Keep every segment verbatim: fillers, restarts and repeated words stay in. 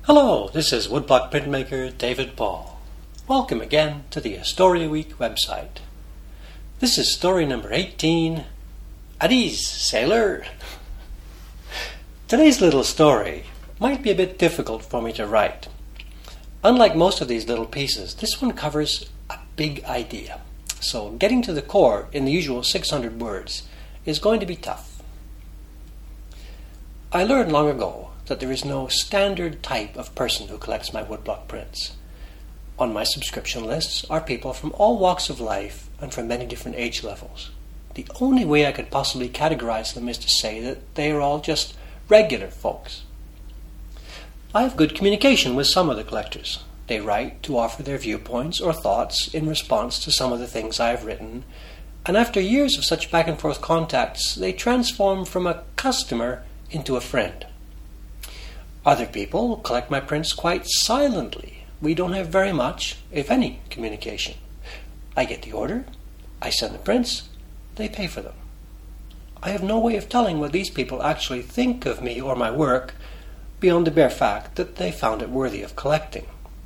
Hello, this is woodblock printmaker David Paul. Welcome again to the Astoria Week website. This is story number eighteen, At Ease, Sailor. Today's little story might be a bit difficult for me to write. Unlike most of these little pieces, this one covers a big idea. So getting to the core in the usual six hundred words is going to be tough. I learned long ago that there is no standard type of person who collects my woodblock prints. On my subscription lists are people from all walks of life and from many different age levels. The only way I could possibly categorize them is to say that they are all just regular folks. I have good communication with some of the collectors. They write to offer their viewpoints or thoughts in response to some of the things I have written, and after years of such back and forth contacts, they transform from a customer into a friend. Other people collect my prints quite silently. We don't have very much, if any, communication. I get the order, I send the prints, they pay for them. I have no way of telling what these people actually think of me or my work, beyond the bare fact that they found it worthy of collecting.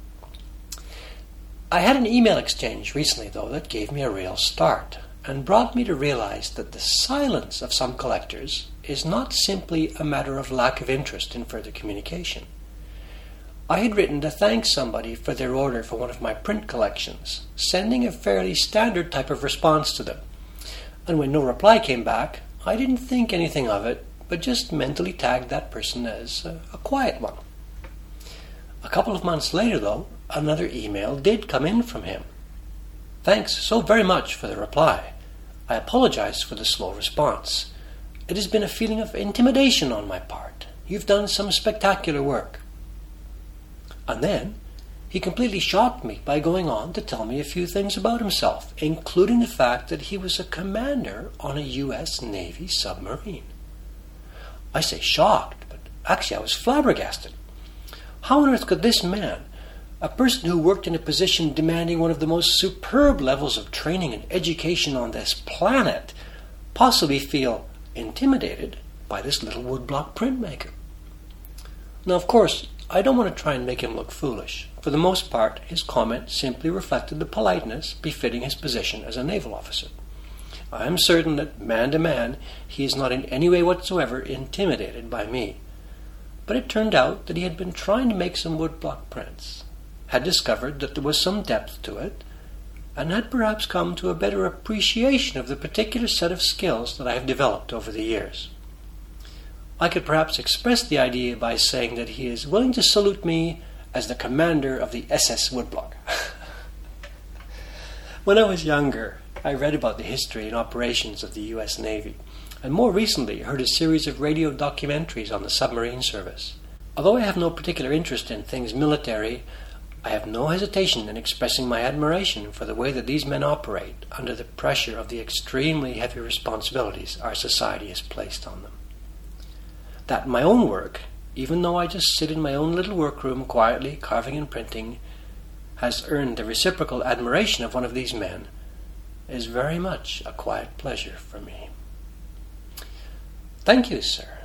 I had an email exchange recently, though, that gave me a real start, and brought me to realize that the silence of some collectors is not simply a matter of lack of interest in further communication. I had written to thank somebody for their order for one of my print collections, sending a fairly standard type of response to them. And when no reply came back, I didn't think anything of it, but just mentally tagged that person as a, a quiet one. A couple of months later, though, another email did come in from him. Thanks so very much for the reply. I apologize for the slow response. It has been a feeling of intimidation on my part. You've done some spectacular work. And then he completely shocked me by going on to tell me a few things about himself, including the fact that he was a commander on a U S Navy submarine. I say shocked, but actually I was flabbergasted. How on earth could this man, a person who worked in a position demanding one of the most superb levels of training and education on this planet, possibly feel intimidated by this little woodblock printmaker? Now, of course, I don't want to try and make him look foolish. For the most part, his comment simply reflected the politeness befitting his position as a naval officer. I am certain that, man to man, he is not in any way whatsoever intimidated by me. But it turned out that he had been trying to make some woodblock prints, had discovered that there was some depth to it, and had perhaps come to a better appreciation of the particular set of skills that I have developed over the years. I could perhaps express the idea by saying that he is willing to salute me as the commander of the S S Woodblock. When I was younger, I read about the history and operations of the U S Navy, and more recently heard a series of radio documentaries on the submarine service. Although I have no particular interest in things military, I have no hesitation in expressing my admiration for the way that these men operate under the pressure of the extremely heavy responsibilities our society has placed on them. That my own work, even though I just sit in my own little workroom quietly carving and printing, has earned the reciprocal admiration of one of these men, is very much a quiet pleasure for me. Thank you, sir.